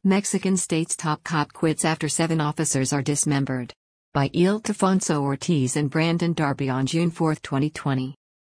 Mexican state's top cop quits after 7 officers are dismembered. By Ildefonso Ortiz and Brandon Darby on June 4, 2020.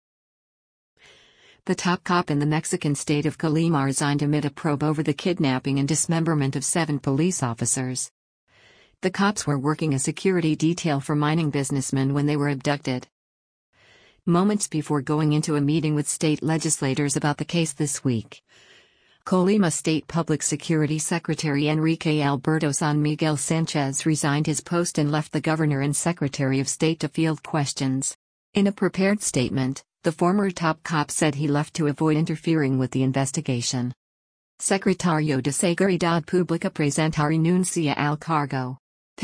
The top cop in the Mexican state of Colima resigned amid a probe over the kidnapping and dismemberment of 7 police officers. The cops were working a security detail for mining businessmen when they were abducted. Moments before going into a meeting with state legislators about the case this week, Colima State Public Security Secretary Enrique Alberto San Miguel Sanchez resigned his post and left the governor and Secretary of State to field questions. In a prepared statement, the former top cop said he left to avoid interfering with the investigation. Secretario de Seguridad Pública presenta renuncia al cargo.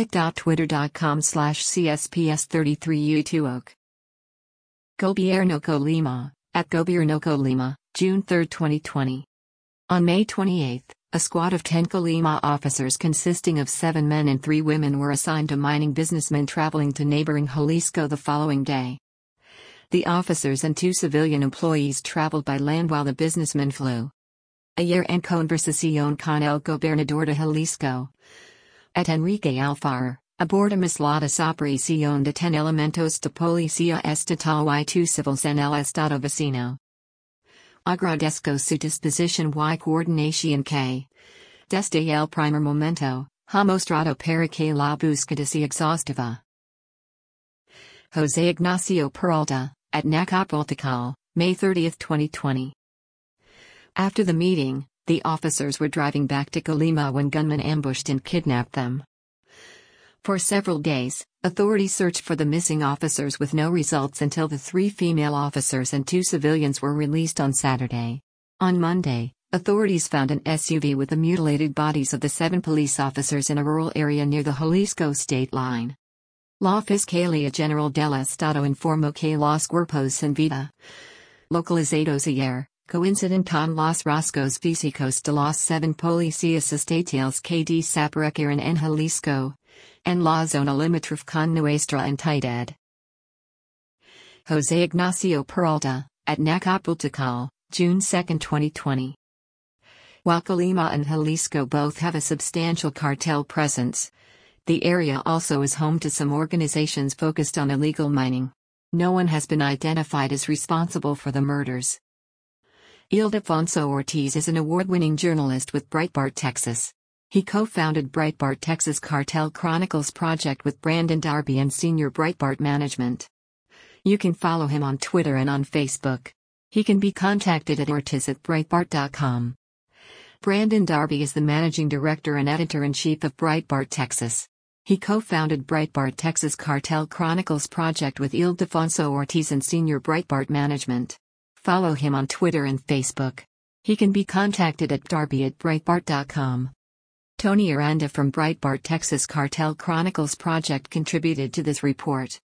pic.twitter.com/CSPS33U2OK. Gobierno Colima, at Gobierno Colima, June 3, 2020. On May 28, a squad of 10 Colima officers consisting of 7 men and 3 women were assigned to mining businessmen traveling to neighboring Jalisco the following day. The officers and 2 civilian employees traveled by land while the businessmen flew. Ayer en conversación con el gobernador de Jalisco. At Enrique Alfaro, abordamos la desaparición de 10 elementos de policía estatal y 2 civiles en el estado vecino. Agradezco su disposición y coordinación que, desde el primer momento, ha mostrado para que la búsqueda sea exhaustiva. José Ignacio Peralta, at Nacapultical, May 30, 2020. After the meeting, the officers were driving back to Colima when gunmen ambushed and kidnapped them. For several days, authorities searched for the missing officers with no results until the 3 female officers and 2 civilians were released on Saturday. On Monday, authorities found an SUV with the mutilated bodies of the 7 police officers in a rural area near the Jalisco state line. La Fiscalía General del Estado informó que los cuerpos sin vida, localizados ayer, coinciden con los rasgos físicos de los 7 policías estatales que desaparecieron en Jalisco, en la zona limítrofe con nuestra entidad. José Ignacio Peralta, at Nacapultical, June 2, 2020. While Colima and Jalisco both have a substantial cartel presence, the area also is home to some organizations focused on illegal mining. No one has been identified as responsible for the murders. Ildefonso Ortiz is an award-winning journalist with Breitbart Texas. He co-founded Breitbart Texas Cartel Chronicles project with Brandon Darby and senior Breitbart management. You can follow him on Twitter and on Facebook. He can be contacted at ortiz@breitbart.com. Brandon Darby is the managing director and editor-in-chief of Breitbart Texas. He co-founded Breitbart Texas Cartel Chronicles project with Ildefonso Ortiz and senior Breitbart management. Follow him on Twitter and Facebook. He can be contacted at darby@breitbart.com. Tony Aranda from Breitbart Texas Cartel Chronicles project contributed to this report.